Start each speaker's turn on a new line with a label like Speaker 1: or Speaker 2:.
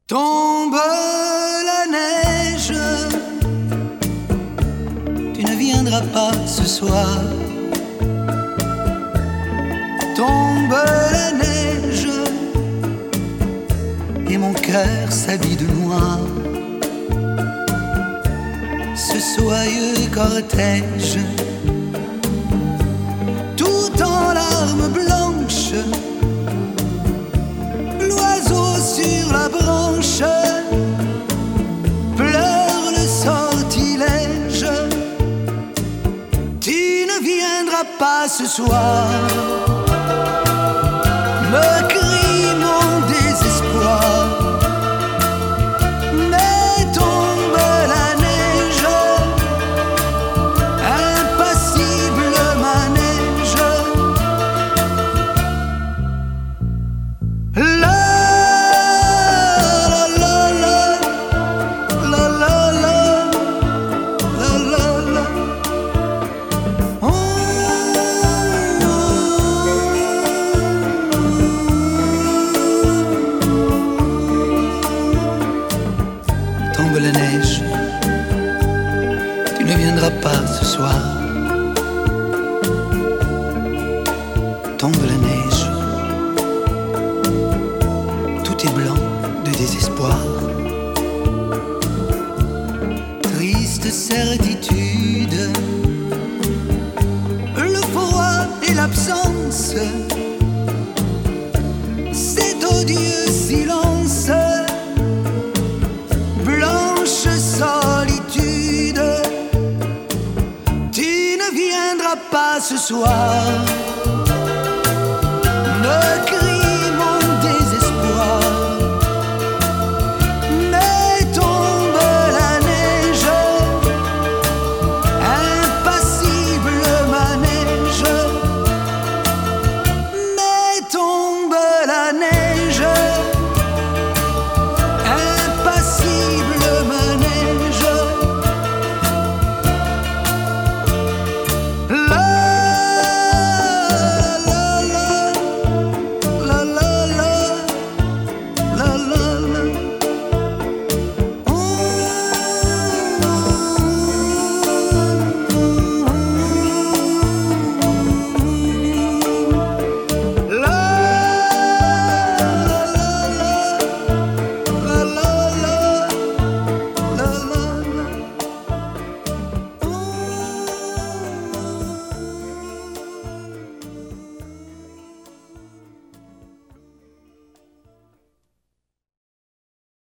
Speaker 1: Tombe la neige, tu ne viendras pas ce soir. Tombe la neige, et mon cœur s'habille de noir. Ce soyeux cortège, tout en larmes blanches, l'oiseau sur la branche pleure le sortilège. Tu ne viendras pas ce soir, me crie mon désespoir. Mais tombe la neige, impassible manège. La la la la la la la la la la. Tombe la neige, tu ne viendras pas ce soir. Tombe la neige, tout est blanc de désespoir. Triste certitude, le froid et l'absence, cet odieux silence. Blanche solitude, tu ne viendras pas ce soir.